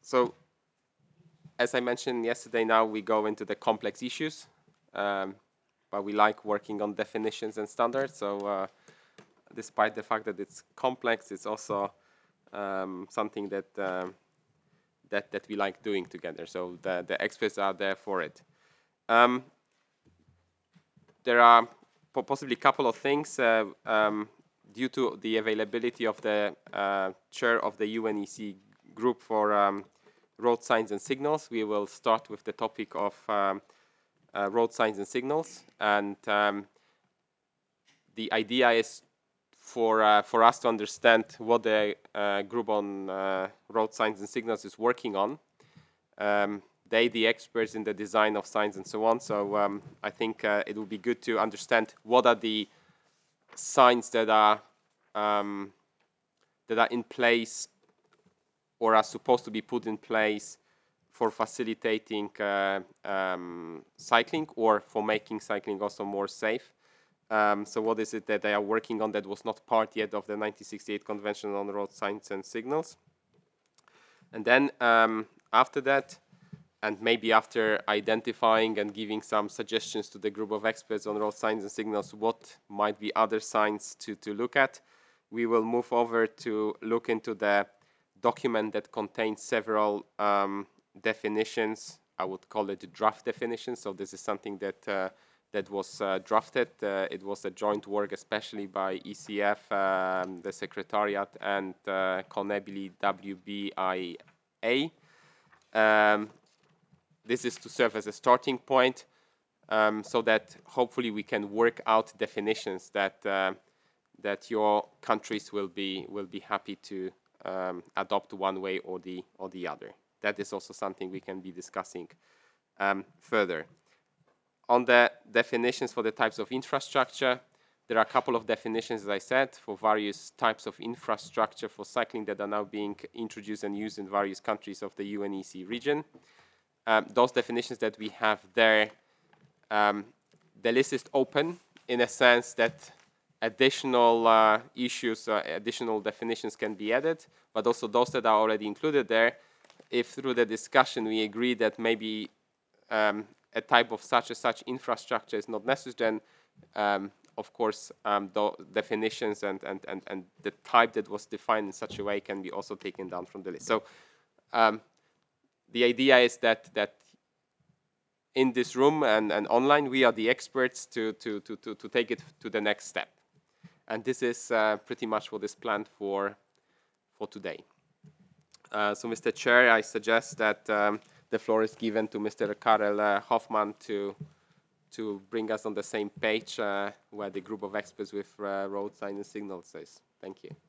So as I mentioned yesterday, now we go into the complex issues, but we like working on definitions and standards. So despite the fact that it's complex, it's also something that we like doing together. So the experts are there for it. There are possibly a couple of things due to the availability of the chair of the UNEC group for road signs and signals. We will start with the topic of road signs and signals, and the idea is for us to understand what the group on road signs and signals is working on. They, the experts in the design of signs and so on. So I think it would be good to understand what are the signs that are in place or are supposed to be put in place for facilitating cycling or for making cycling also more safe. So what is it that they are working on that was not part yet of the 1968 Convention on Road Signs and Signals? And then after that, and maybe after identifying and giving some suggestions to the group of experts on road signs and signals, what might be other signs to look at, we will move over to look into the document that contains several definitions. I would call it draft definitions. So this is something that that was drafted. It was a joint work, especially by ECF, the Secretariat, and CONEBILI WBIA. This is to serve as a starting point, so that hopefully we can work out definitions that that your countries will be happy to adopt one way or the other. That is also something we can be discussing further. On the definitions for the types of infrastructure, there are a couple of definitions, as I said, for various types of infrastructure for cycling that are now being introduced and used in various countries of the UNEC region. Those definitions that we have there, the list is open in a sense that additional issues, additional definitions can be added, but also those that are already included there, if through the discussion we agree that maybe a type of such infrastructure is not necessary, then of course the definitions and the type that was defined in such a way can be also taken down from the list. So the idea is that in this room and online, we are the experts to take it to the next step. And this is pretty much what is planned for today. So, Mr. Chair, I suggest that the floor is given to Mr. Karel Hoffmann to bring us on the same page where the group of experts with road sign and signals is. Thank you.